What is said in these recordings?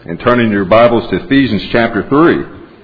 and turning your Bibles to Ephesians chapter 3.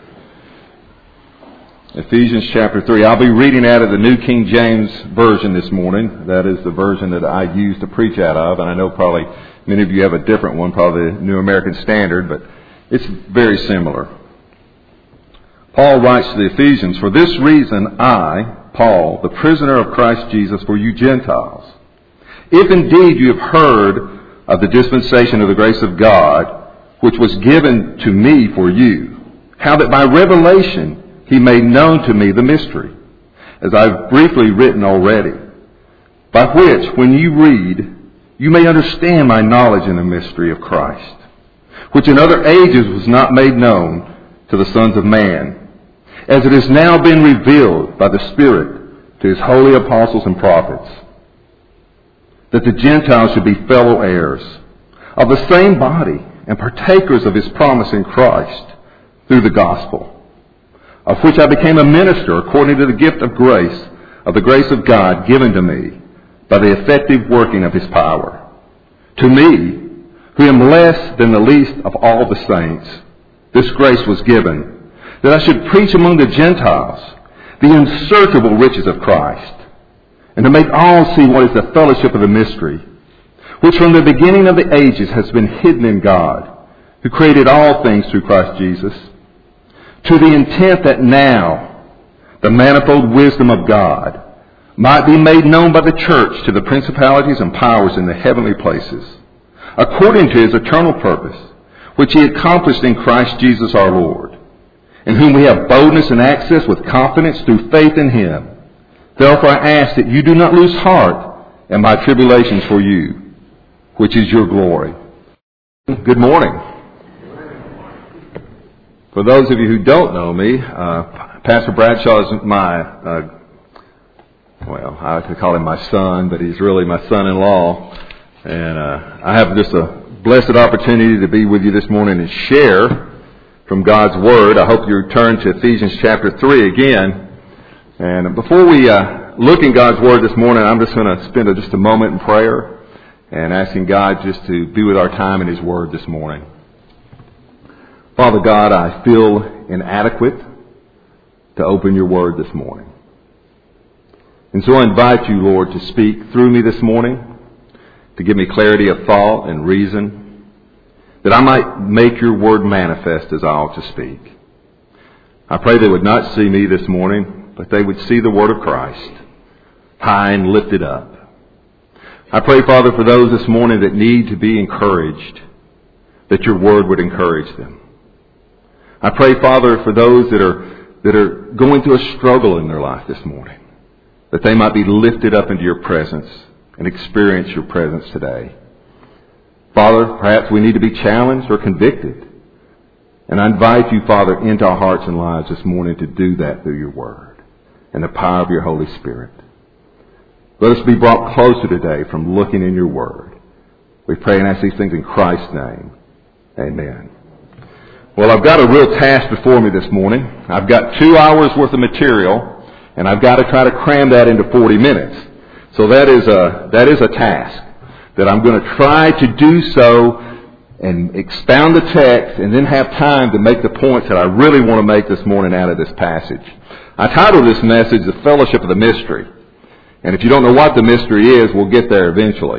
Ephesians chapter 3. I'll be reading out of the New King James Version this morning. That is the version that I use to preach out of, and I know probably many of you have a different one, probably the New American Standard, but it's very similar. Paul writes to the Ephesians, "For this reason I, Paul, the prisoner of Christ Jesus, for you Gentiles, if indeed you have heard of the dispensation of the grace of God, which was given to me for you, how that by revelation he made known to me the mystery, as I've briefly written already, by which, when you read, you may understand my knowledge in the mystery of Christ, which in other ages was not made known to the sons of man, as it has now been revealed by the Spirit to his holy apostles and prophets, that the Gentiles should be fellow heirs of the same body and partakers of his promise in Christ through the gospel, of which I became a minister according to the gift of the grace of God given to me by the effective working of his power. To me, who am less than the least of all the saints, this grace was given, that I should preach among the Gentiles the unsearchable riches of Christ, and to make all see what is the fellowship of the mystery, which from the beginning of the ages has been hidden in God, who created all things through Christ Jesus, to the intent that now the manifold wisdom of God might be made known by the church to the principalities and powers in the heavenly places, according to his eternal purpose, which he accomplished in Christ Jesus our Lord, in whom we have boldness and access with confidence through faith in him. Therefore I ask that you do not lose heart in my tribulations for you, which is your glory." Good morning. For those of you who don't know me, Pastor Bradshaw is I could call him my son, but he's really my son-in-law. And I have just a blessed opportunity to be with you this morning and share from God's Word. I hope you turn to Ephesians chapter 3 again. And before we look in God's Word this morning, I'm just going to spend just a moment in prayer and asking God just to be with our time in his Word this morning. Father God, I feel inadequate to open your Word this morning. And so I invite you, Lord, to speak through me this morning, to give me clarity of thought and reason, that I might make your Word manifest as I ought to speak. I pray they would not see me this morning, but they would see the Word of Christ, high and lifted up. I pray, Father, for those this morning that need to be encouraged, that your Word would encourage them. I pray, Father, for those that are going through a struggle in their life this morning, that they might be lifted up into your presence and experience your presence today. Father, perhaps we need to be challenged or convicted. And I invite you, Father, into our hearts and lives this morning to do that through your Word and the power of your Holy Spirit. Let us be brought closer today from looking in your Word. We pray and ask these things in Christ's name. Amen. Well, I've got a real task before me this morning. I've got 2 hours worth of material, and I've got to try to cram that into 40 minutes. So that is a task that I'm going to try to do so and expound the text and then have time to make the points that I really want to make this morning out of this passage. I titled this message, The Fellowship of the Mystery. And if you don't know what the mystery is, we'll get there eventually.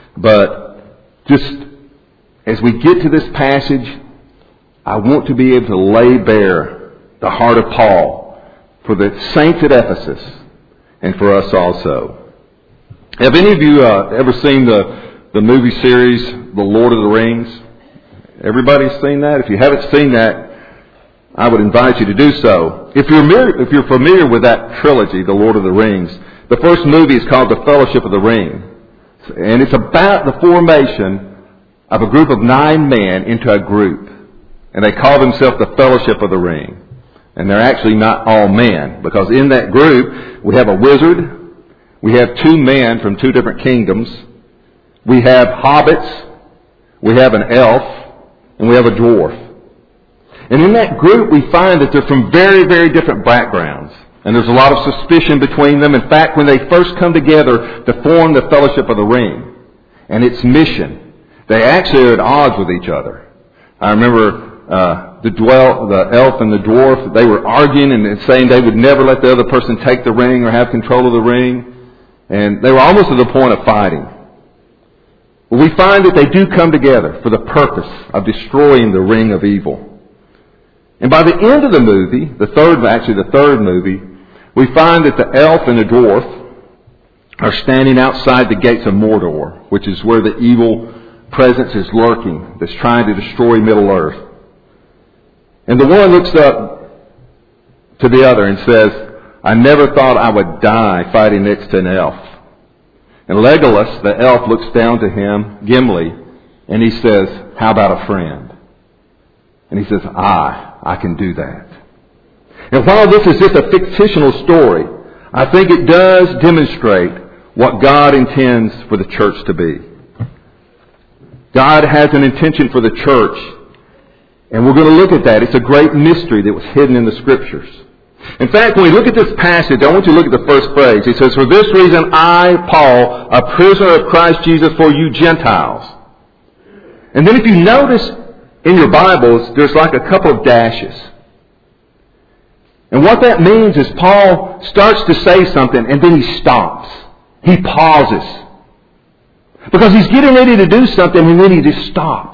But just as we get to this passage, I want to be able to lay bare the heart of Paul for the saints at Ephesus and for us also. Have any of you ever seen the movie series, The Lord of the Rings? Everybody's seen that? If you haven't seen that, I would invite you to do so. If you're familiar with that trilogy, The Lord of the Rings, the first movie is called The Fellowship of the Ring. And it's about the formation of a group of 9 men into a group. And they call themselves the Fellowship of the Ring. And they're actually not all men, because in that group we have a wizard, we have 2 men from 2 different kingdoms, we have hobbits, we have an elf, and we have a dwarf. And in that group we find that they're from very, very different backgrounds. And there's a lot of suspicion between them. In fact, when they first come together to form the Fellowship of the Ring and its mission, they actually are at odds with each other. I remember the elf and the dwarf, they were arguing and saying they would never let the other person take the ring or have control of the ring. And they were almost to the point of fighting. But we find that they do come together for the purpose of destroying the ring of evil. And by the end of the movie, the third movie, we find that the elf and the dwarf are standing outside the gates of Mordor, which is where the evil presence is lurking, that's trying to destroy Middle-earth. And the one looks up to the other and says, I never thought I would die fighting next to an elf. And Legolas, the elf, looks down to him, Gimli, and he says, how about a friend? And he says, I can do that. And while this is just a fictional story, I think it does demonstrate what God intends for the church to be. God has an intention for the church, and we're going to look at that. It's a great mystery that was hidden in the Scriptures. In fact, when we look at this passage, I want you to look at the first phrase. He says, for this reason I, Paul, a prisoner of Christ Jesus for you Gentiles. And then if you notice in your Bibles, there's like a couple of dashes. And what that means is Paul starts to say something and then he stops. He pauses. Because he's getting ready to do something and then he just stops.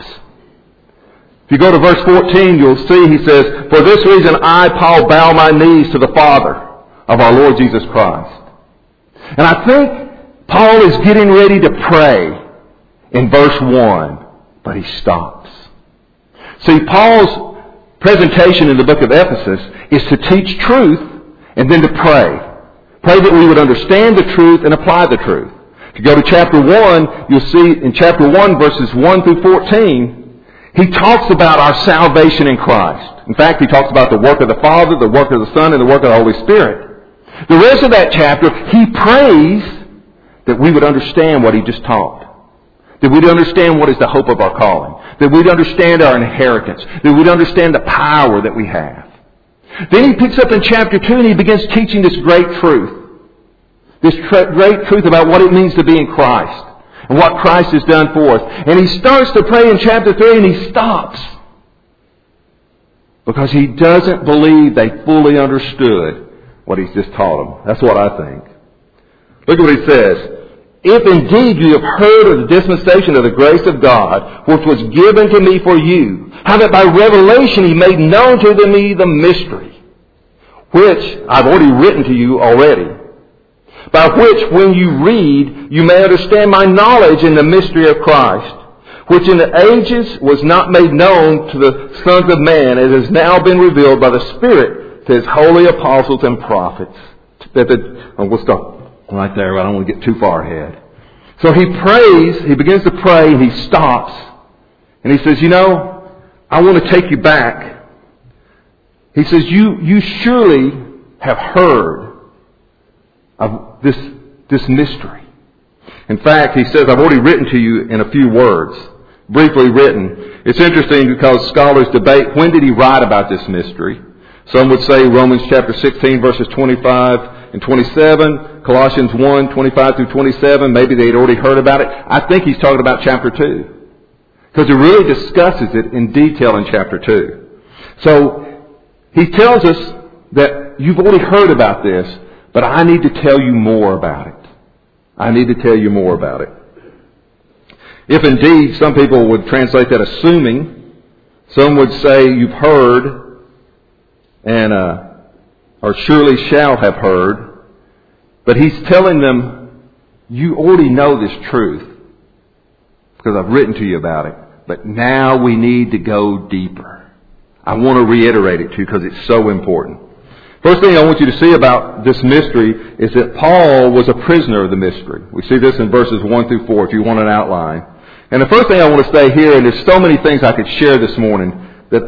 If you go to verse 14, you'll see he says, for this reason I, Paul, bow my knees to the Father of our Lord Jesus Christ. And I think Paul is getting ready to pray in verse 1, but he stops. See, Paul's presentation in the book of Ephesus is to teach truth and then to pray. Pray that we would understand the truth and apply the truth. If you go to chapter 1, you'll see in chapter 1, verses 1 through 14, he talks about our salvation in Christ. In fact, he talks about the work of the Father, the work of the Son, and the work of the Holy Spirit. The rest of that chapter, he prays that we would understand what he just taught. That we'd understand what is the hope of our calling. That we'd understand our inheritance. That we'd understand the power that we have. Then he picks up in chapter 2 and he begins teaching this great truth. This great truth about what it means to be in Christ. And what Christ has done for us. And he starts to pray in chapter 3 and he stops. Because he doesn't believe they fully understood what he's just taught them. That's what I think. Look at what he says. If indeed you have heard of the dispensation of the grace of God, which was given to me for you, how that by revelation he made known to me the mystery, which I've already written to you already, by which when you read, you may understand my knowledge in the mystery of Christ, which in the ages was not made known to the sons of man, as has now been revealed by the Spirit to his holy apostles and prophets. We'll stop right there. I don't want to get too far ahead. So he prays, he begins to pray, and he stops. And he says, I want to take you back. He says, you surely have heard of this mystery. In fact, he says, I've already written to you in a few words, briefly written. It's interesting because scholars debate when did he write about this mystery. Some would say Romans chapter 16 verses 25 and 27, Colossians 1, 25 through 27, maybe they had already heard about it. I think he's talking about chapter 2. Because he really discusses it in detail in chapter 2. So he tells us that you've already heard about this, but I need to tell you more about it. I need to tell you more about it. If indeed, some people would translate that assuming, some would say you've heard and or surely shall have heard. But he's telling them, you already know this truth because I've written to you about it. But now we need to go deeper. I want to reiterate it to you because it's so important. First thing I want you to see about this mystery is that Paul was a prisoner of the mystery. We see this in verses 1 through 4 if you want an outline. And the first thing I want to say here, and there's so many things I could share this morning that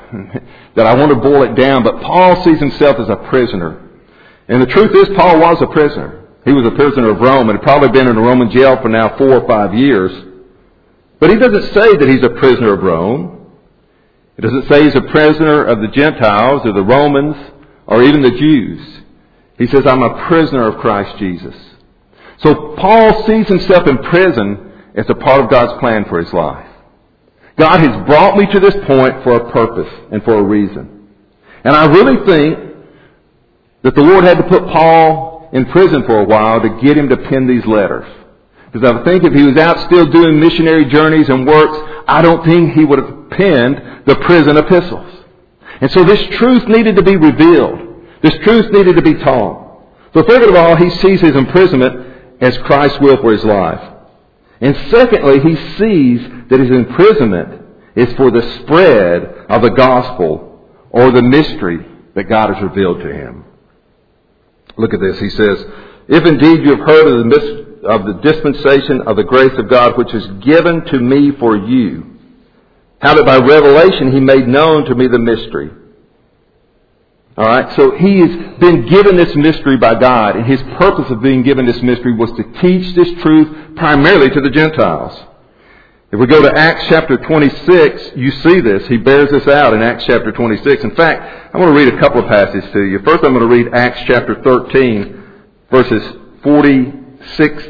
I want to boil it down, but Paul sees himself as a prisoner. And the truth is, Paul was a prisoner. He was a prisoner of Rome and had probably been in a Roman jail for now 4 or 5 years. But he doesn't say that he's a prisoner of Rome. It doesn't say he's a prisoner of the Gentiles or the Romans or even the Jews. He says, I'm a prisoner of Christ Jesus. So Paul sees himself in prison as a part of God's plan for his life. God has brought me to this point for a purpose and for a reason. And I really think that the Lord had to put Paul in prison for a while to get him to pen these letters. Because I think if he was out still doing missionary journeys and works, I don't think he would have penned the prison epistles. And so this truth needed to be revealed. This truth needed to be taught. So first of all, he sees his imprisonment as Christ's will for his life. And secondly, he sees that his imprisonment is for the spread of the gospel or the mystery that God has revealed to him. Look at this. He says, if indeed you have heard of the dispensation of the grace of God which is given to me for you, how that by revelation he made known to me the mystery. All right, so he has been given this mystery by God, and his purpose of being given this mystery was to teach this truth primarily to the Gentiles. If we go to Acts chapter 26, you see this. He bears this out in Acts chapter 26. In fact, I want to read a couple of passages to you. First, I'm going to read Acts chapter 13, verses 46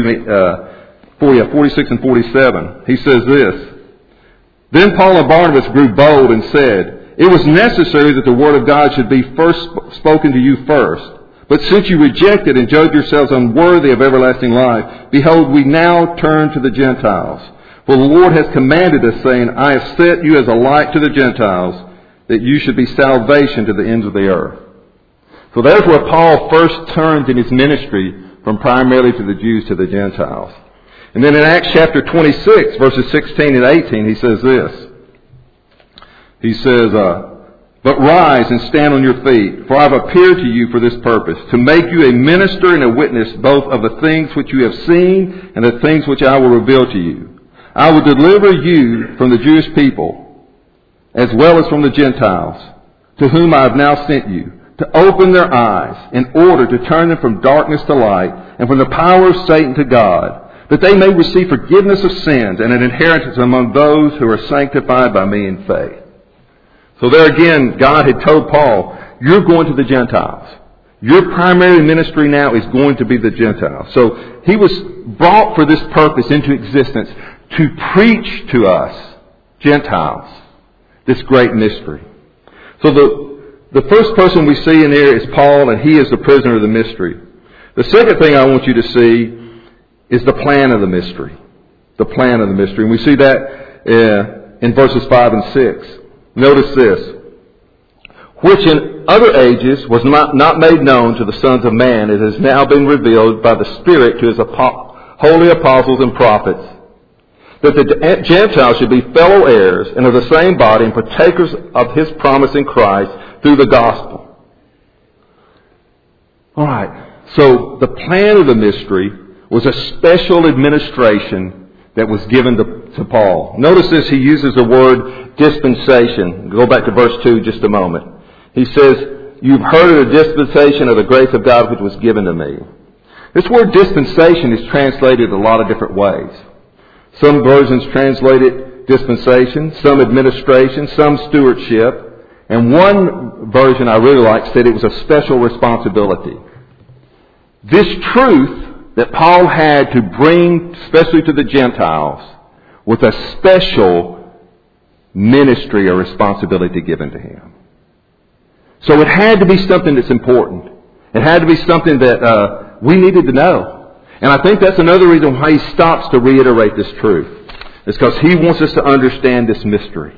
and 47. He says this, Then Paul and Barnabas grew bold and said, It was necessary that the word of God should be first spoken to you first. But since you rejected and judged yourselves unworthy of everlasting life, behold, we now turn to the Gentiles. For the Lord has commanded us, saying, I have set you as a light to the Gentiles, that you should be salvation to the ends of the earth. So there's where Paul first turns in his ministry from primarily to the Jews to the Gentiles. And then in Acts chapter 26, verses 16 and 18, he says this. He says, But rise and stand on your feet, for I have appeared to you for this purpose, to make you a minister and a witness both of the things which you have seen and the things which I will reveal to you. I will deliver you from the Jewish people, as well as from the Gentiles, to whom I have now sent you, to open their eyes, in order to turn them from darkness to light, and from the power of Satan to God, that they may receive forgiveness of sins and an inheritance among those who are sanctified by me in faith. So there again, God had told Paul, you're going to the Gentiles. Your primary ministry now is going to be the Gentiles. So he was brought for this purpose into existence, to preach to us, Gentiles, this great mystery. So the first person we see in here is Paul, and he is the prisoner of the mystery. The second thing I want you to see is the plan of the mystery. The plan of the mystery. And we see that in verses 5 and 6. Notice this. Which in other ages was not made known to the sons of man, it has now been revealed by the Spirit to his holy apostles and prophets, that the Gentiles should be fellow heirs and of the same body and partakers of his promise in Christ through the gospel. All right. So the plan of the mystery was a special administration that was given to Paul. Notice this, he uses the word dispensation. Go back to verse 2 just a moment. He says, you've heard of the dispensation of the grace of God which was given to me. This word dispensation is translated a lot of different ways. Some versions translate it dispensation, some administration, some stewardship, and one version I really like said it was a special responsibility. This truth that Paul had to bring, especially to the Gentiles, was a special ministry or responsibility given to him. So it had to be something that's important. It had to be something that we needed to know. And I think that's another reason why he stops to reiterate this truth. It's because he wants us to understand this mystery.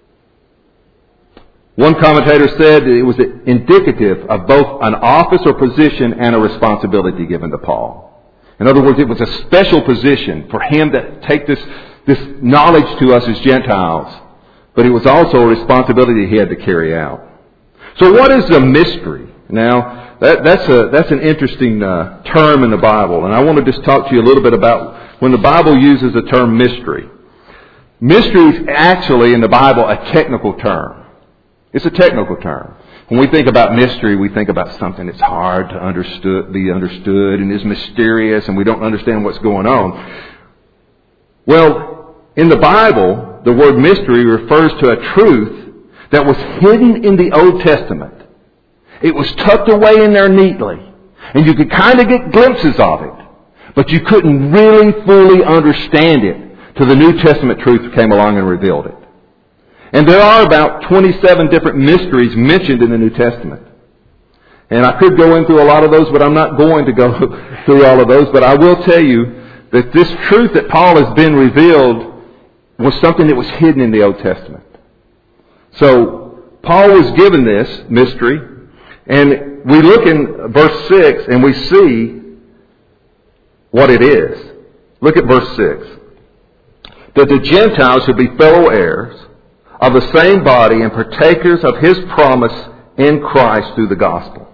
One commentator said that it was indicative of both an office or position and a responsibility given to Paul. In other words, it was a special position for him to take this knowledge to us as Gentiles. But it was also a responsibility he had to carry out. So what is a mystery? Now, that's an interesting term in the Bible. And I want to just talk to you a little bit about when the Bible uses the term mystery. Mystery is actually in the Bible a technical term. It's a technical term. When we think about mystery, we think about something that's hard to be understood and is mysterious and we don't understand what's going on. Well, in the Bible, the word mystery refers to a truth that was hidden in the Old Testament. It was tucked away in there neatly. And you could kind of get glimpses of it. But you couldn't really fully understand it. till the New Testament truth came along and revealed it. And there are about 27 different mysteries mentioned in the New Testament. And I could go into a lot of those, but I'm not going to go through all of those. But I will tell you that this truth that Paul has been revealed was something that was hidden in the Old Testament. So Paul was given this mystery, and we look in verse 6 and we see what it is. Look at verse 6. That the Gentiles should be fellow heirs of the same body and partakers of His promise in Christ through the gospel.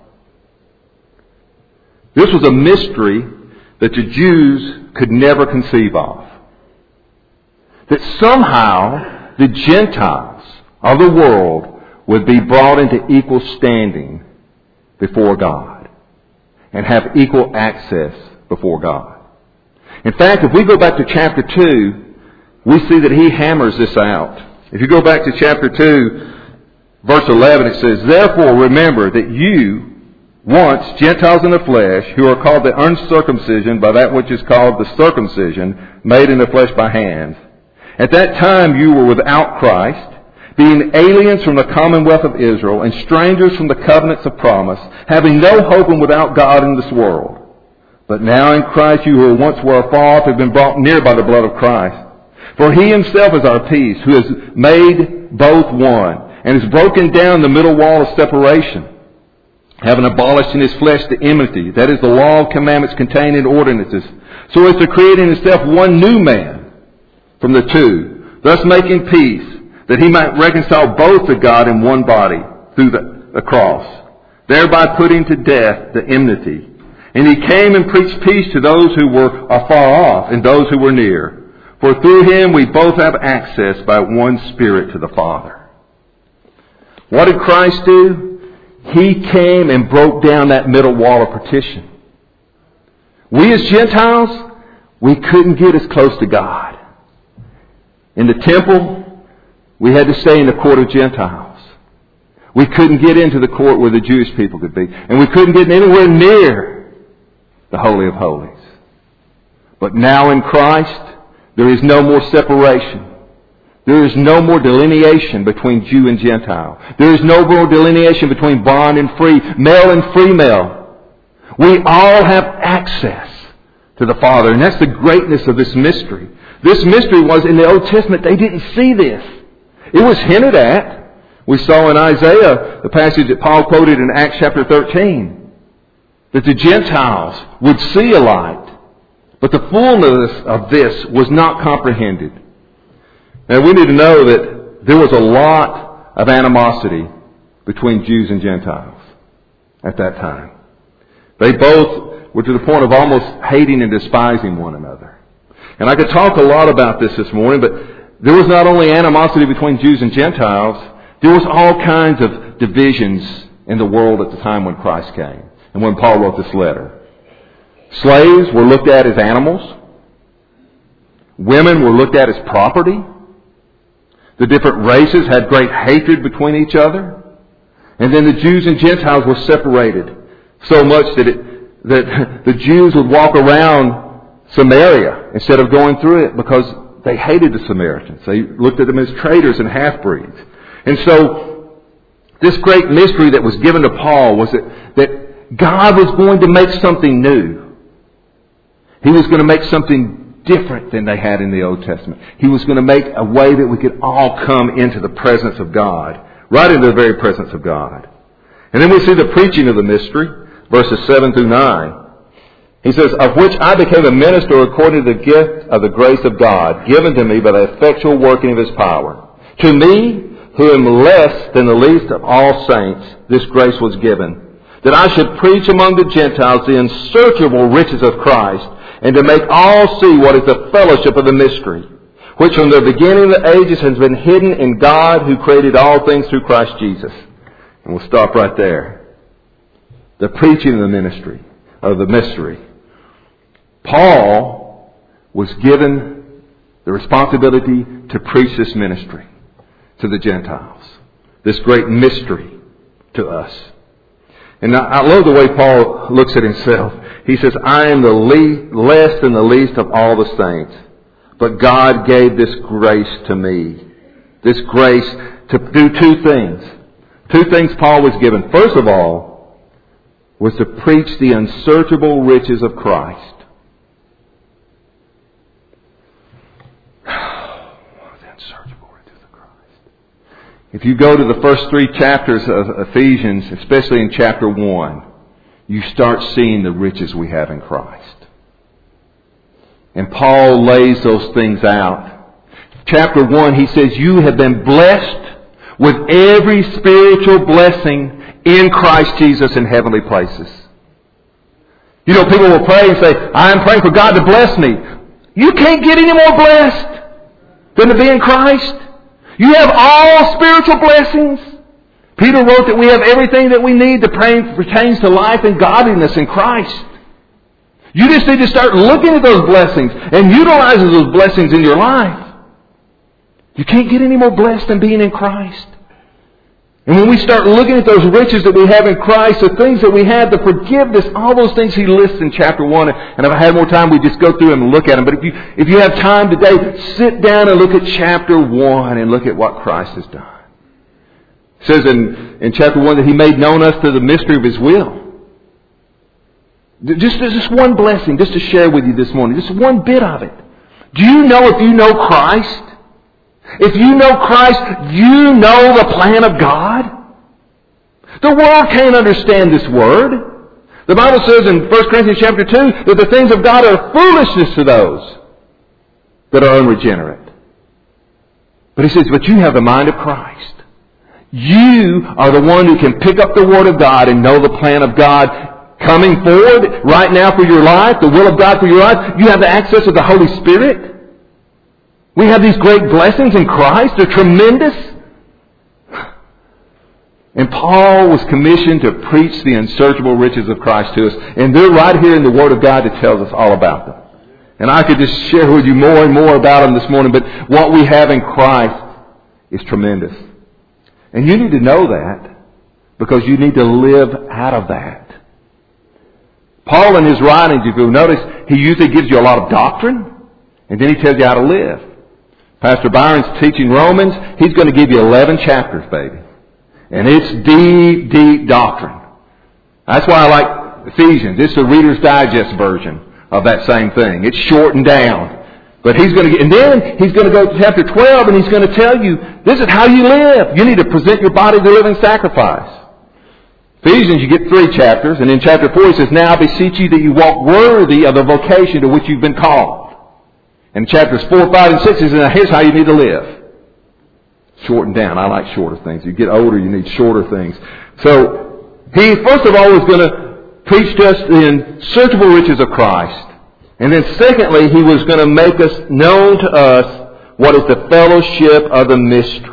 This was a mystery that the Jews could never conceive of. That somehow the Gentiles of the world would be brought into equal standing before God and have equal access before God. In fact, if we go back to chapter 2, we see that he hammers this out. If you go back to chapter 2, verse 11, it says, "Therefore remember that you, once Gentiles in the flesh, who are called the uncircumcision by that which is called the circumcision, made in the flesh by hands. At that time you were without Christ, being aliens from the commonwealth of Israel, and strangers from the covenants of promise, having no hope and without God in this world. But now in Christ you who once were afar off have been brought near by the blood of Christ. For He Himself is our peace, who has made both one, and has broken down the middle wall of separation, having abolished in His flesh the enmity, that is the law of commandments contained in ordinances, so as to create in Himself one new man from the two, thus making peace, that He might reconcile both to God in one body through the cross, thereby putting to death the enmity. And He came and preached peace to those who were afar off and those who were near. For through Him we both have access by one Spirit to the Father." What did Christ do? He came and broke down that middle wall of partition. We as Gentiles, we couldn't get as close to God. In the temple, we had to stay in the court of Gentiles. We couldn't get into the court where the Jewish people could be. And we couldn't get anywhere near the Holy of Holies. But now in Christ, there is no more separation. There is no more delineation between Jew and Gentile. There is no more delineation between bond and free, male and female. We all have access to the Father. And that's the greatness of this mystery. This mystery was in the Old Testament. They didn't see this. It was hinted at. We saw in Isaiah, the passage that Paul quoted in Acts chapter 13, that the Gentiles would see a light. But the fullness of this was not comprehended. Now we need to know that there was a lot of animosity between Jews and Gentiles at that time. They both were to the point of almost hating and despising one another. And I could talk a lot about this morning, but there was not only animosity between Jews and Gentiles, there was all kinds of divisions in the world at the time when Christ came and when Paul wrote this letter. Slaves were looked at as animals. Women were looked at as property. The different races had great hatred between each other. And then the Jews and Gentiles were separated so much that the Jews would walk around Samaria instead of going through it because they hated the Samaritans. They looked at them as traitors and half-breeds. And so this great mystery that was given to Paul was that God was going to make something new. He was going to make something different than they had in the Old Testament. He was going to make a way that we could all come into the presence of God, right into the very presence of God. And then we see the preaching of the mystery, verses 7 through 9. He says, "Of which I became a minister according to the gift of the grace of God, given to me by the effectual working of His power. To me, who am less than the least of all saints, this grace was given, that I should preach among the Gentiles the unsearchable riches of Christ, and to make all see what is the fellowship of the mystery, which from the beginning of the ages has been hidden in God who created all things through Christ Jesus." And we'll stop right there. The preaching of the ministry, of the mystery. Paul was given the responsibility to preach this ministry to the Gentiles. This great mystery to us. And I love the way Paul looks at himself. He says, "I am the less than the least of all the saints." But God gave this grace to me. This grace to do two things. Two things Paul was given. First of all, was to preach the unsearchable riches of Christ. The unsearchable riches of Christ. If you go to the first 3 chapters of Ephesians, especially in chapter 1, you start seeing the riches we have in Christ. And Paul lays those things out. Chapter 1, he says, you have been blessed with every spiritual blessing in Christ Jesus in heavenly places. You know, people will pray and say, I am praying for God to bless me. You can't get any more blessed than to be in Christ. You have all spiritual blessings. Peter wrote that we have everything that we need that pertains to life and godliness in Christ. You just need to start looking at those blessings and utilizing those blessings in your life. You can't get any more blessed than being in Christ. And when we start looking at those riches that we have in Christ, the things that we have, the forgiveness, all those things he lists in chapter 1, and if I had more time, we'd just go through them and look at them. But if you have time today, sit down and look at chapter 1 and look at what Christ has done. It says in chapter 1 that he made known us to the mystery of his will. Just one blessing, just to share with you this morning. Just one bit of it. Do you know if you know Christ? If you know Christ, you know the plan of God. The world can't understand this word. The Bible says in 1 Corinthians chapter 2 that the things of God are foolishness to those that are unregenerate. But he says, but you have the mind of Christ. You are the one who can pick up the Word of God and know the plan of God coming forward right now for your life, the will of God for your life. You have the access of the Holy Spirit. We have these great blessings in Christ. They're tremendous. And Paul was commissioned to preach the unsearchable riches of Christ to us. And they're right here in the Word of God that tells us all about them. And I could just share with you more and more about them this morning. But what we have in Christ is tremendous. And you need to know that because you need to live out of that. Paul in his writings, if you'll notice, he usually gives you a lot of doctrine. And then he tells you how to live. Pastor Byron's teaching Romans. He's going to give you 11 chapters, baby. And it's deep, deep doctrine. That's why I like Ephesians. It's the Reader's Digest version of that same thing. It's shortened down. But he's going to and then he's going to go to chapter 12 and he's going to tell you, this is how you live. You need to present your body as a living sacrifice. Ephesians, you get 3 chapters. And in chapter 4 he says, now I beseech you that you walk worthy of the vocation to which you've been called. And chapters 4, 5, and 6 he says, now here's how you need to live. Shortened down. I like shorter things. You get older, you need shorter things. So, he first of all was going to preach to us the unsearchable riches of Christ. And then secondly, he was going to make us known to us what is the fellowship of the mystery.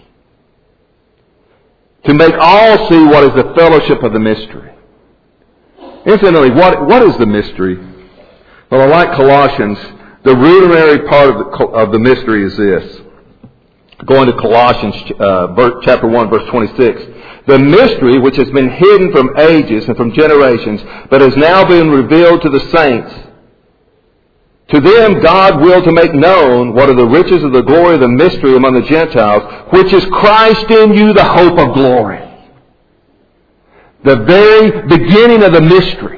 To make all see what is the fellowship of the mystery. Incidentally, what is the mystery? Well, I like Colossians. The rudimentary part of the mystery is this. Going to Colossians chapter 1, verse 26. The mystery which has been hidden from ages and from generations, but has now been revealed to the saints. To them God willed to make known what are the riches of the glory of the mystery among the Gentiles, which is Christ in you, the hope of glory. The very beginning of the mystery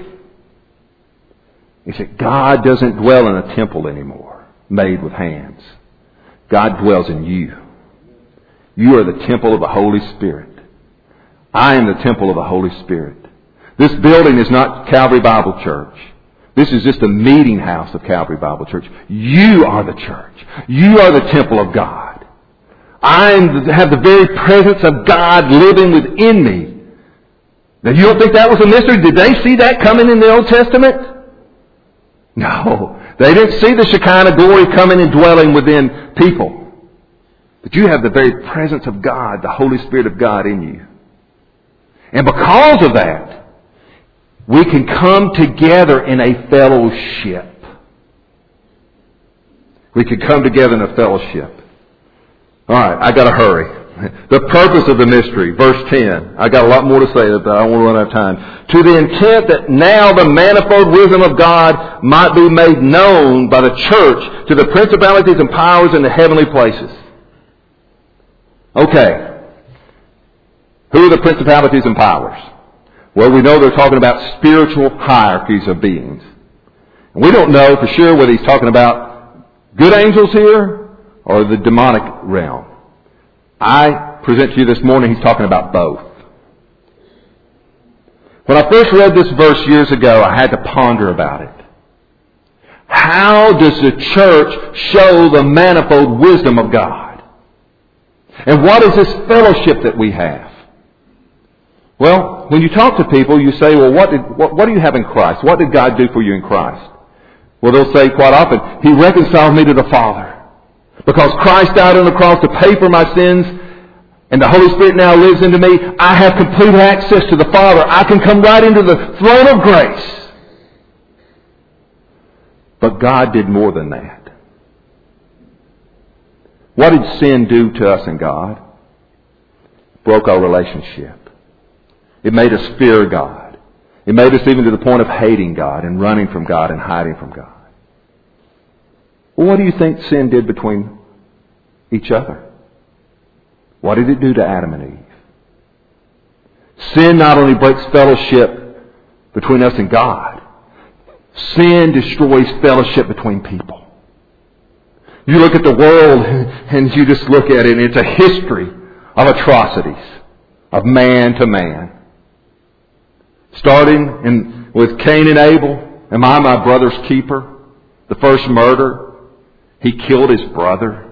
is that God doesn't dwell in a temple anymore, made with hands. God dwells in you. You are the temple of the Holy Spirit. I am the temple of the Holy Spirit. This building is not Calvary Bible Church. This is just a meeting house of Calvary Bible Church. You are the church. You are the temple of God. I have the very presence of God living within me. Now, you don't think that was a mystery? Did they see that coming in the Old Testament? No. They didn't see the Shekinah glory coming and dwelling within people. But you have the very presence of God, the Holy Spirit of God in you. And because of that, we can come together in a fellowship. We can come together in a fellowship. All right, I got to hurry. The purpose of the mystery, verse 10. I got a lot more to say, but I don't want to run out of time. To the intent that now the manifold wisdom of God might be made known by the church to the principalities and powers in the heavenly places. Okay. Who are the principalities and powers? Well, we know they're talking about spiritual hierarchies of beings. And we don't know for sure whether he's talking about good angels here or the demonic realm. I present to you this morning, he's talking about both. When I first read this verse years ago, I had to ponder about it. How does the church show the manifold wisdom of God? And what is this fellowship that we have? Well, when you talk to people, you say, well, what do you have in Christ? What did God do for you in Christ? Well, they'll say quite often, He reconciled me to the Father. Because Christ died on the cross to pay for my sins, and the Holy Spirit now lives into me, I have complete access to the Father. I can come right into the throne of grace. But God did more than that. What did sin do to us and God? It broke our relationship. It made us fear God. It made us even to the point of hating God and running from God and hiding from God. Well, what do you think sin did between each other? What did it do to Adam and Eve? Sin not only breaks fellowship between us and God, sin destroys fellowship between people. You look at the world and you just look at it and it's a history of atrocities, of man to man. Starting with Cain and Abel, am I my brother's keeper? The first murder. He killed his brother.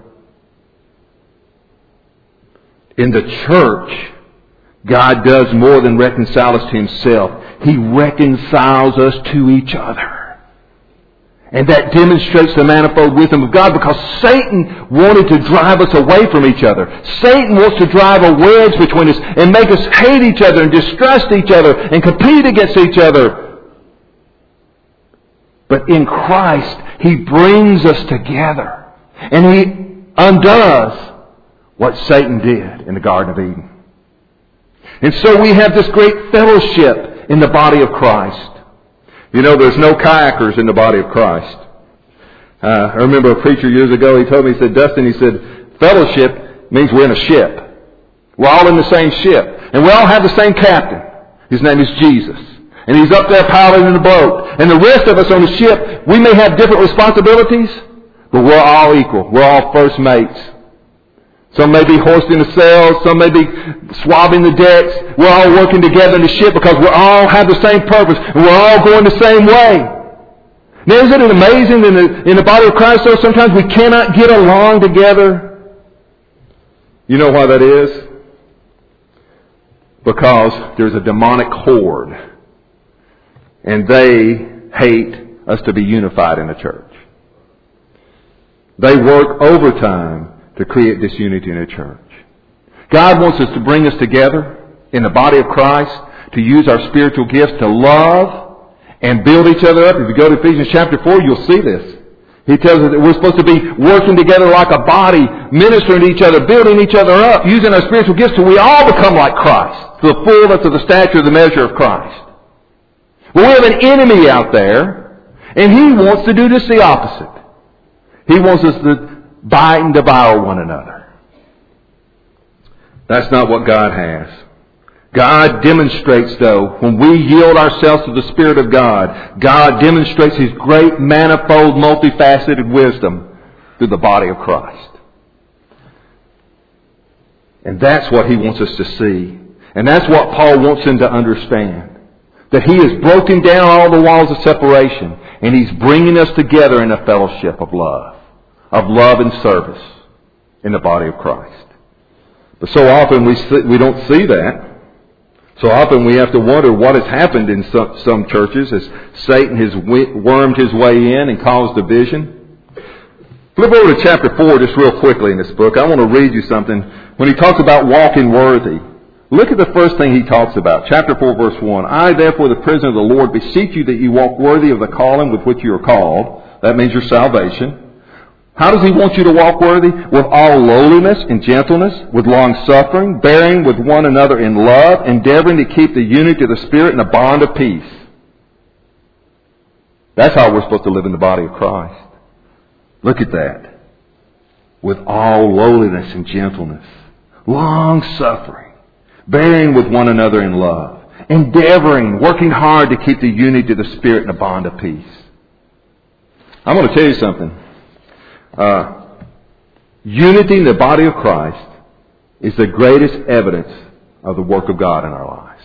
In the church, God does more than reconcile us to Himself. He reconciles us to each other. And that demonstrates the manifold wisdom of God, because Satan wanted to drive us away from each other. Satan wants to drive a wedge between us and make us hate each other and distrust each other and compete against each other. But in Christ, He brings us together. And He undoes what Satan did in the Garden of Eden. And so we have this great fellowship in the body of Christ. You know, there's no kayakers in the body of Christ. I remember a preacher years ago, he told me, he said, Dustin, he said, fellowship means we're in a ship. We're all in the same ship. And we all have the same captain. His name is Jesus. And He's up there piloting the boat. And the rest of us on the ship, we may have different responsibilities, but we're all equal. We're all first mates. Some may be hoisting the sails. Some may be swabbing the decks. We're all working together in the ship because we all have the same purpose. And we're all going the same way. Now, isn't it amazing in the body of Christ, though, sometimes we cannot get along together? You know why that is? Because there's a demonic horde. And they hate us to be unified in the church. They work overtime to create disunity in the church. God wants us to bring us together in the body of Christ, to use our spiritual gifts to love and build each other up. If you go to Ephesians chapter 4, you'll see this. He tells us that we're supposed to be working together like a body, ministering to each other, building each other up, using our spiritual gifts till we all become like Christ, to the fullness of the stature of the measure of Christ. Well, we have an enemy out there, and he wants to do just the opposite. He wants us to bite and devour one another. That's not what God has. God demonstrates, though, when we yield ourselves to the Spirit of God, God demonstrates His great, manifold, multifaceted wisdom through the body of Christ. And that's what He wants us to see. And that's what Paul wants them to understand. That He has broken down all the walls of separation, and He's bringing us together in a fellowship of love and service in the body of Christ. But so often we don't see that. So often we have to wonder what has happened in some churches as Satan has wormed his way in and caused division. Flip over to chapter 4 just real quickly in this book. I want to read you something. When he talks about walking worthy, look at the first thing he talks about. Chapter 4, verse 1. I, therefore, the prisoner of the Lord, beseech you that you walk worthy of the calling with which you are called. That means your salvation. How does He want you to walk worthy? With all lowliness and gentleness, with long-suffering, bearing with one another in love, endeavoring to keep the unity of the Spirit in a bond of peace. That's how we're supposed to live in the body of Christ. Look at that. With all lowliness and gentleness, long-suffering, bearing with one another in love, endeavoring, working hard to keep the unity of the Spirit in a bond of peace. I'm going to tell you something. Unity in the body of Christ is the greatest evidence of the work of God in our lives.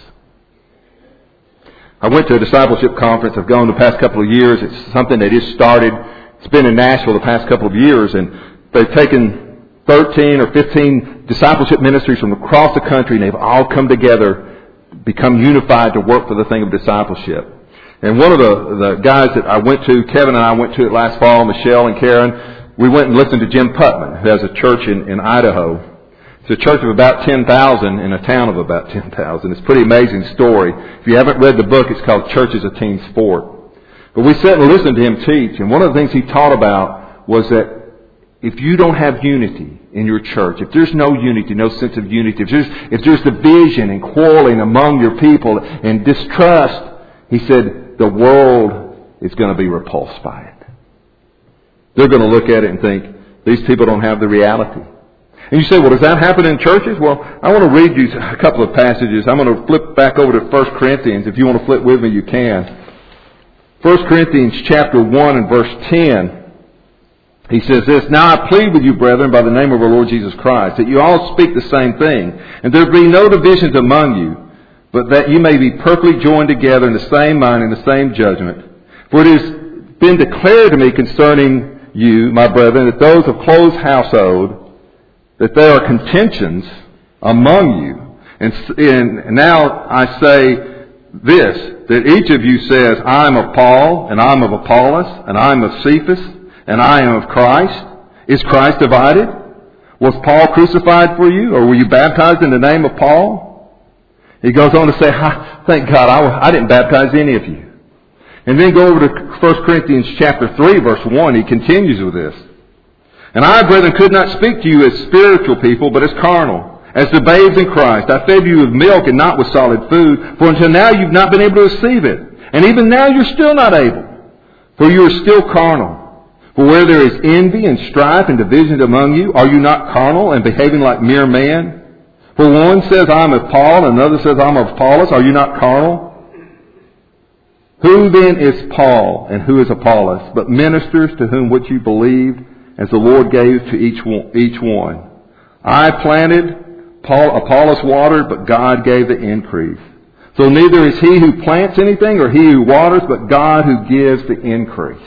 I went to a discipleship conference. I've gone the past couple of years. It's something they just started. It's been in Nashville the past couple of years, and they've taken 13 or 15 discipleship ministries from across the country, and they've all come together, become unified to work for the thing of discipleship. And one of the guys that I went to, Kevin and I went to it last fall, Michelle and Karen, we went and listened to Jim Putman, who has a church in Idaho. It's a church of about 10,000 in a town of about 10,000. It's a pretty amazing story. If you haven't read the book, it's called Church is a Team Sport. But we sat and listened to him teach, and one of the things he taught about was that if you don't have unity in your church, if there's no unity, no sense of unity, if there's division and quarreling among your people and distrust, he said, the world is going to be repulsed by it. They're going to look at it and think, these people don't have the reality. And you say, well, does that happen in churches? Well, I want to read you a couple of passages. I'm going to flip back over to 1 Corinthians. If you want to flip with me, you can. 1 Corinthians chapter 1 and verse 10. He says this, Now I plead with you, brethren, by the name of our Lord Jesus Christ, that you all speak the same thing, and there be no divisions among you, but that you may be perfectly joined together in the same mind and the same judgment. For it has been declared to me concerning you, my brethren, that those of close household, that there are contentions among you. And now I say this, that each of you says, I am of Paul, and I am of Apollos, and I am of Cephas, and I am of Christ. Is Christ divided? Was Paul crucified for you, or were you baptized in the name of Paul? He goes on to say, thank God I didn't baptize any of you. And then go over to 1 Corinthians chapter 3, verse 1. He continues with this. And I, brethren, could not speak to you as spiritual people, but as carnal, as the babes in Christ. I fed you with milk and not with solid food, for until now you've not been able to receive it. And even now you're still not able, for you are still carnal. For where there is envy and strife and divisions among you, are you not carnal and behaving like mere men? For one says, I am of Paul, and another says, I am of Apollos. Are you not carnal? Who then is Paul and who is Apollos, but ministers to whom which you believed, as the Lord gave to each one? I planted, Apollos watered, but God gave the increase. So neither is he who plants anything or he who waters, but God who gives the increase.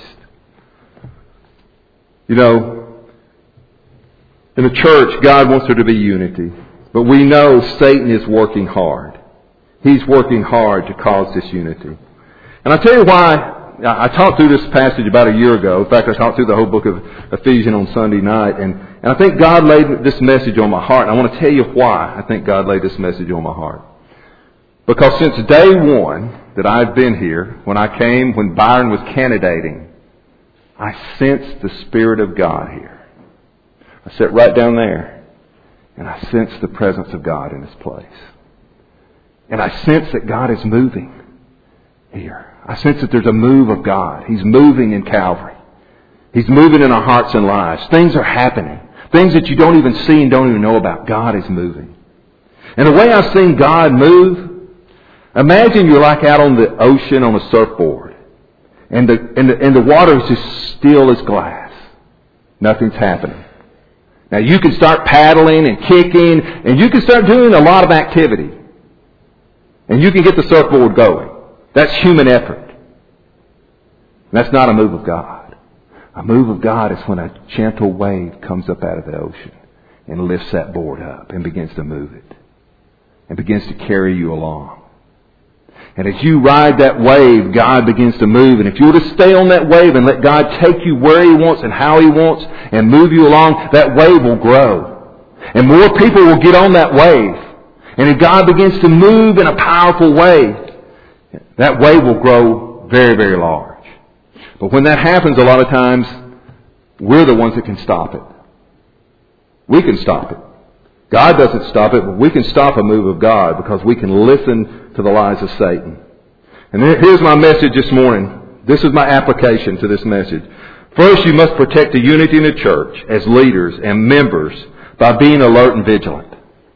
You know, in the church, God wants there to be unity. But we know Satan is working hard. He's working hard to cause disunity. And I'll tell you why. I taught through this passage about a year ago. In fact, I taught through the whole book of Ephesians on Sunday night. And I think God laid this message on my heart. And I want to tell you why I think God laid this message on my heart. Because since day one that I've been here, when Byron was candidating, I sensed the Spirit of God here. I sat right down there, and I sensed the presence of God in this place. And I sense that God is moving here. I sense that there's a move of God. He's moving in Calvary. He's moving in our hearts and lives. Things are happening. Things that you don't even see and don't even know about. God is moving. And the way I've seen God move, imagine you're like out on the ocean on a surfboard. And the water is just still as glass. Nothing's happening. Now you can start paddling and kicking, and you can start doing a lot of activity. And you can get the surfboard going. That's human effort. That's not a move of God. A move of God is when a gentle wave comes up out of the ocean and lifts that board up and begins to move it. And begins to carry you along. And as you ride that wave, God begins to move. And if you were to stay on that wave and let God take you where He wants and how He wants and move you along, that wave will grow. And more people will get on that wave. And if God begins to move in a powerful way, that wave will grow very, very large. But when that happens, a lot of times, we're the ones that can stop it. We can stop it. God doesn't stop it, but we can stop a move of God because we can listen to the lies of Satan. And here's my message this morning. This is my application to this message. First, you must protect the unity in the church as leaders and members by being alert and vigilant.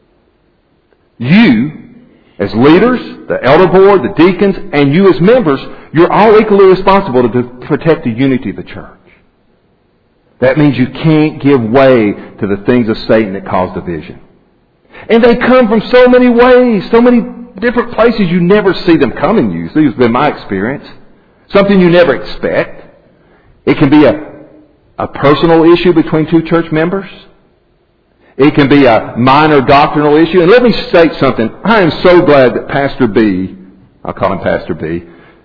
You, as leaders, the elder board, the deacons, and you as members, you're all equally responsible to protect the unity of the church. That means you can't give way to the things of Satan that cause division. And they come from so many ways, so many different places you never see them coming usually. It's been my experience. Something you never expect. It can be a personal issue between two church members. It can be a minor doctrinal issue. And let me state something. I am so glad that Pastor B, I'll call him Pastor B.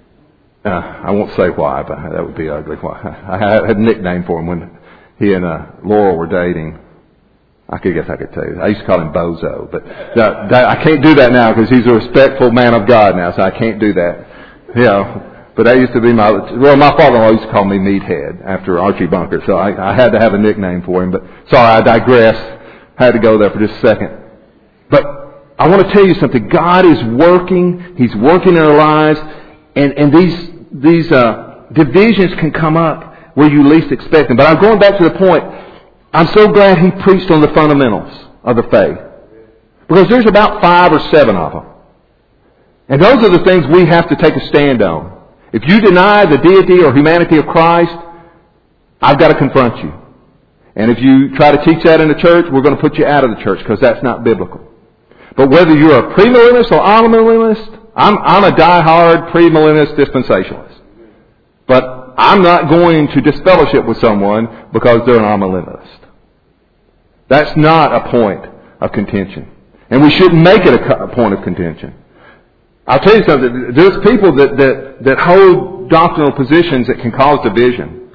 I won't say why, but that would be ugly. I had a nickname for him when he and Laurel were dating. I guess I could tell you. I used to call him Bozo, but I can't do that now because he's a respectful man of God now, so I can't do that. You know, but that used to be my father-in-law used to call me Meathead after Archie Bunker, so I had to have a nickname for him. But sorry, I digress. I had to go there for just a second. But I want to tell you something. God is working. He's working in our lives, and these divisions can come up where you least expect them. But I'm going back to the point. I'm so glad he preached on the fundamentals of the faith. Because there's about 5 or 7 of them. And those are the things we have to take a stand on. If you deny the deity or humanity of Christ, I've got to confront you. And if you try to teach that in the church, we're going to put you out of the church because that's not biblical. But whether you're a premillennialist or amillennialist, I'm a die-hard premillennialist dispensationalist. But I'm not going to disfellowship with someone because they're an amillennialist. That's not a point of contention. And we shouldn't make it a point of contention. I'll tell you something. There's people that hold doctrinal positions that can cause division.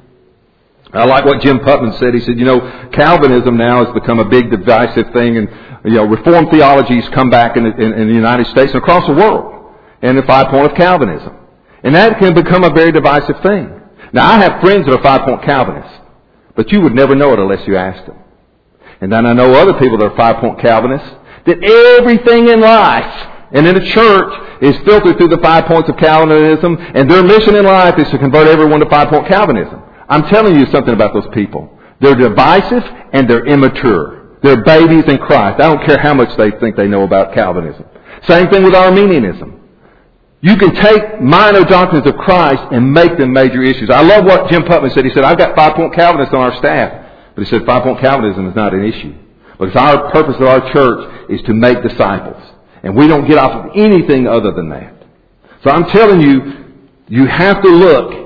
I like what Jim Putman said. He said, Calvinism now has become a big divisive thing, and Reformed theologies come back in the United States and across the world in the 5-point of Calvinism. And that can become a very divisive thing. Now, I have friends that are 5-point Calvinists, but you would never know it unless you asked them. And then I know other people that are 5-point Calvinists, that everything in life and in the church is filtered through the 5 points of Calvinism, and their mission in life is to convert everyone to 5-point Calvinism. I'm telling you something about those people. They're divisive and they're immature. They're babies in Christ. I don't care how much they think they know about Calvinism. Same thing with Arminianism. You can take minor doctrines of Christ and make them major issues. I love what Jim Putman said. He said, I've got 5-point Calvinists on our staff. But he said 5-point Calvinism is not an issue. Because our purpose of our church is to make disciples. And we don't get off of anything other than that. So I'm telling you, you have to look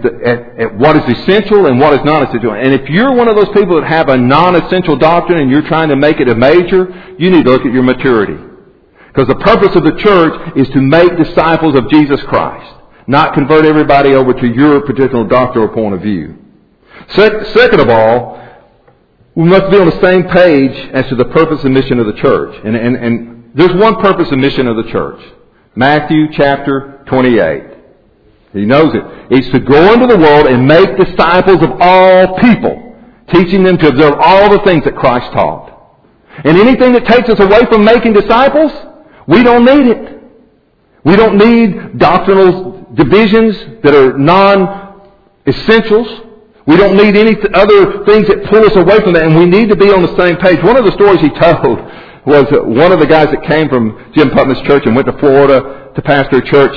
at what is essential and what is non-essential. And if you're one of those people that have a non-essential doctrine and you're trying to make it a major, you need to look at your maturity. Because the purpose of the church is to make disciples of Jesus Christ, not convert everybody over to your particular doctrinal point of view. Second of all, we must be on the same page as to the purpose and mission of the church. And there's one purpose and mission of the church. Matthew chapter 28. He knows it. It's to go into the world and make disciples of all people, teaching them to observe all the things that Christ taught. And anything that takes us away from making disciples, we don't need it. We don't need doctrinal divisions that are non-essentials. We don't need any other things that pull us away from that, and we need to be on the same page. One of the stories he told was one of the guys that came from Jim Putman's church and went to Florida to pastor a church.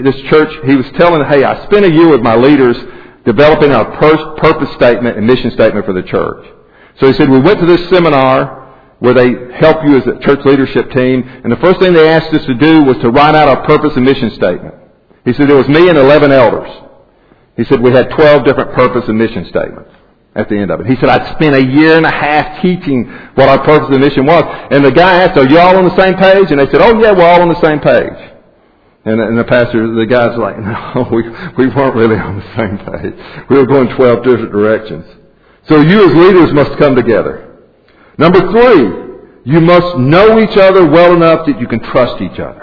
He was telling, hey, I spent a year with my leaders developing our purpose statement and mission statement for the church. So he said, we went to this seminar where they help you as a church leadership team, and the first thing they asked us to do was to write out our purpose and mission statement. He said, there was me and 11 elders. He said, we had 12 different purpose and mission statements at the end of it. He said, I'd spent a year and a half teaching what our purpose and mission was. And the guy asked, are you all on the same page? And they said, oh yeah, we're all on the same page. And the guy's like, no, we weren't really on the same page. We were going 12 different directions. So you as leaders must come together. Number 3, you must know each other well enough that you can trust each other.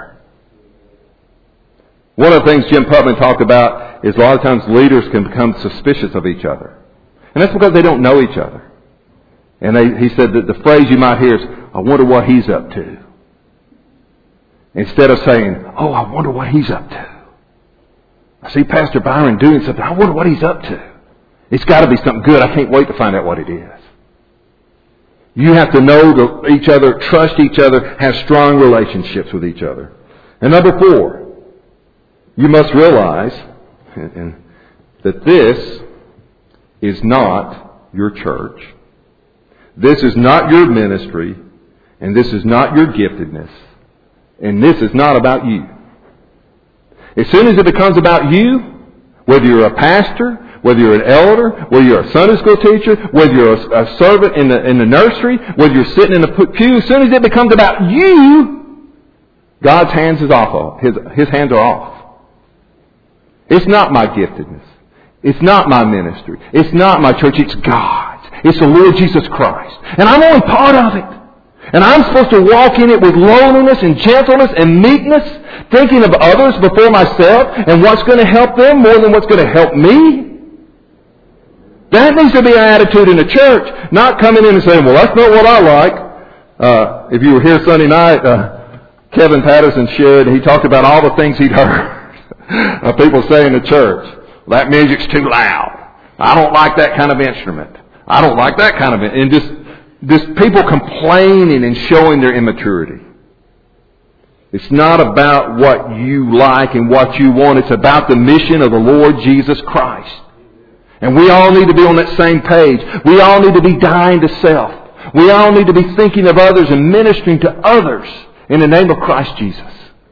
One of the things Jim Putman talked about is a lot of times leaders can become suspicious of each other. And that's because they don't know each other. And he said that the phrase you might hear is, I wonder what he's up to. Instead of saying, oh, I wonder what he's up to. I see Pastor Byron doing something. I wonder what he's up to. It's got to be something good. I can't wait to find out what it is. You have to know each other, trust each other, have strong relationships with each other. And number 4, you must realize that this is not your church. This is not your ministry. And this is not your giftedness. And this is not about you. As soon as it becomes about you, whether you're a pastor, whether you're an elder, whether you're a Sunday school teacher, whether you're a servant in the nursery, whether you're sitting in the pew, as soon as it becomes about you, God's hands is off. His hands are off. It's not my giftedness. It's not my ministry. It's not my church. It's God's. It's the Lord Jesus Christ. And I'm only part of it. And I'm supposed to walk in it with lowliness and gentleness and meekness, thinking of others before myself and what's going to help them more than what's going to help me. That needs to be an attitude in the church, not coming in and saying, well, that's not what I like. If you were here Sunday night, Kevin Patterson shared, and he talked about all the things he'd heard of people say in the church. Well, that music's too loud. I don't like that kind of instrument. I don't like that kind of it. And just people complaining and showing their immaturity. It's not about what you like and what you want. It's about the mission of the Lord Jesus Christ. And we all need to be on that same page. We all need to be dying to self. We all need to be thinking of others and ministering to others in the name of Christ Jesus.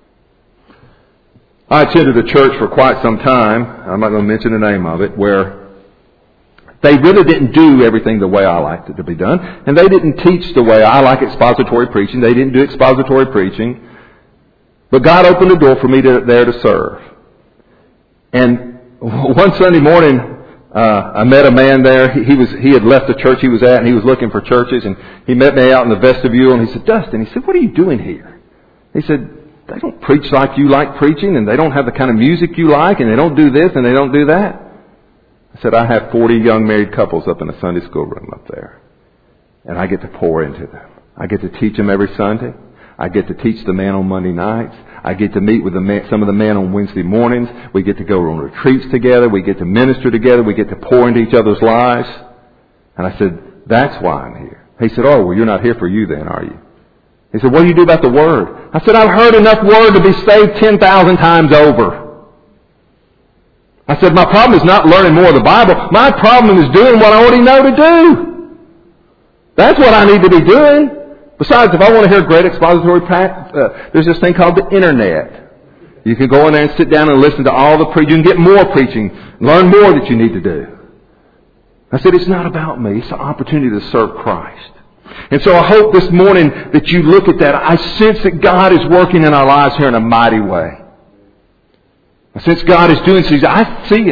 I attended a church for quite some time. I'm not going to mention the name of it, where they really didn't do everything the way I liked it to be done. And they didn't teach the way I like expository preaching. They didn't do expository preaching. But God opened the door for me there to serve. And one Sunday morning, I met a man there. He had left the church he was at, and he was looking for churches. And he met me out in the vestibule, and he said, Dustin, he said, what are you doing here? He said, they don't preach like you like preaching, and they don't have the kind of music you like, and they don't do this, and they don't do that. I said, I have 40 young married couples up in the Sunday school room up there. And I get to pour into them. I get to teach them every Sunday. I get to teach the men on Monday nights. I get to meet with some of the men on Wednesday mornings. We get to go on retreats together. We get to minister together. We get to pour into each other's lives. And I said, that's why I'm here. He said, oh, well, you're not here for you then, are you? He said, what do you do about the Word? I said, I've heard enough Word to be saved 10,000 times over. I said, my problem is not learning more of the Bible. My problem is doing what I already know to do. That's what I need to be doing. Besides, if I want to hear great expository practice, there's this thing called the Internet. You can go in there and sit down and listen to all the preaching. You can get more preaching, learn more that you need to do. I said, it's not about me. It's an opportunity to serve Christ. And so I hope this morning that you look at that. I sense that God is working in our lives here in a mighty way. Since God is doing things, I see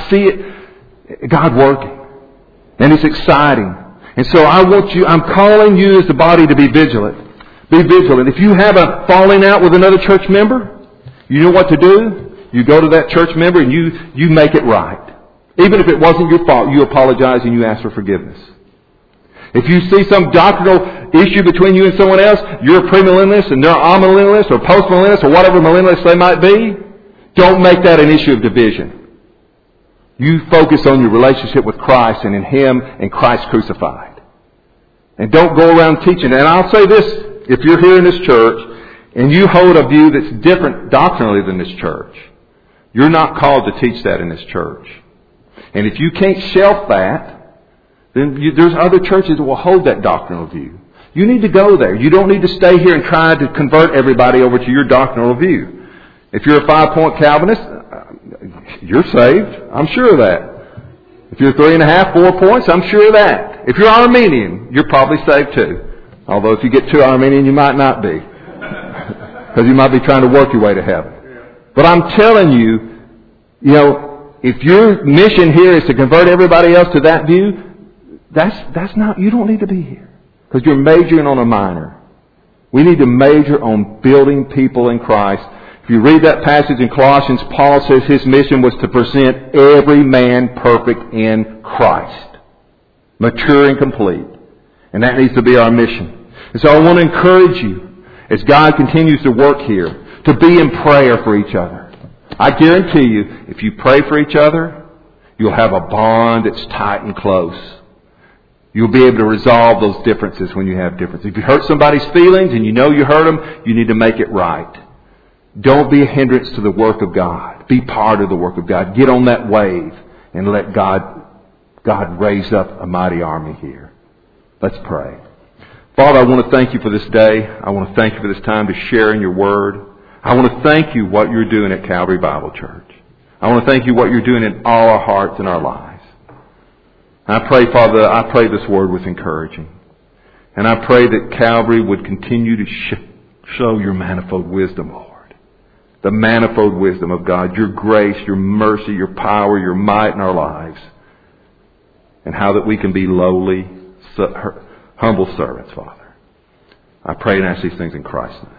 it, God working. And it's exciting. And so I'm calling you as the body to be vigilant. Be vigilant. If you have a falling out with another church member, you know what to do. You go to that church member and you make it right. Even if it wasn't your fault, you apologize and you ask for forgiveness. If you see some doctrinal issue between you and someone else, you're a premillennialist and they're amillennialist or postmillennialist or whatever millennialist they might be, don't make that an issue of division. You focus on your relationship with Christ and in Him and Christ crucified. And don't go around teaching. And I'll say this, if you're here in this church and you hold a view that's different doctrinally than this church, you're not called to teach that in this church. And if you can't shelf that, then there's other churches that will hold that doctrinal view. You need to go there. You don't need to stay here and try to convert everybody over to your doctrinal view. If you're a 5-point Calvinist, you're saved. I'm sure of that. If you're 3.5, 4 points, I'm sure of that. If you're Arminian, you're probably saved too. Although if you get too Arminian, you might not be. Because you might be trying to work your way to heaven. But I'm telling you, if your mission here is to convert everybody else to that view, that's not, you don't need to be here. Because you're majoring on a minor. We need to major on building people in Christ. If you read that passage in Colossians, Paul says his mission was to present every man perfect in Christ. mature and complete. And that needs to be our mission. And so I want to encourage you, as God continues to work here, to be in prayer for each other. I guarantee you, if you pray for each other, you'll have a bond that's tight and close. You'll be able to resolve those differences when you have differences. If you hurt somebody's feelings and you know you hurt them, you need to make it right. Don't be a hindrance to the work of God. Be part of the work of God. Get on that wave and let God raise up a mighty army here. Let's pray. Father, I want to thank you for this day. I want to thank you for this time to share in your word. I want to thank you what you're doing at Calvary Bible Church. I want to thank you what you're doing in all our hearts and our lives. I pray, Father, I pray this word was encouraging. And I pray that Calvary would continue to show your manifold wisdom, Lord. The manifold wisdom of God, your grace, your mercy, your power, your might in our lives. And how that we can be lowly, humble servants, Father. I pray and ask these things in Christ's name.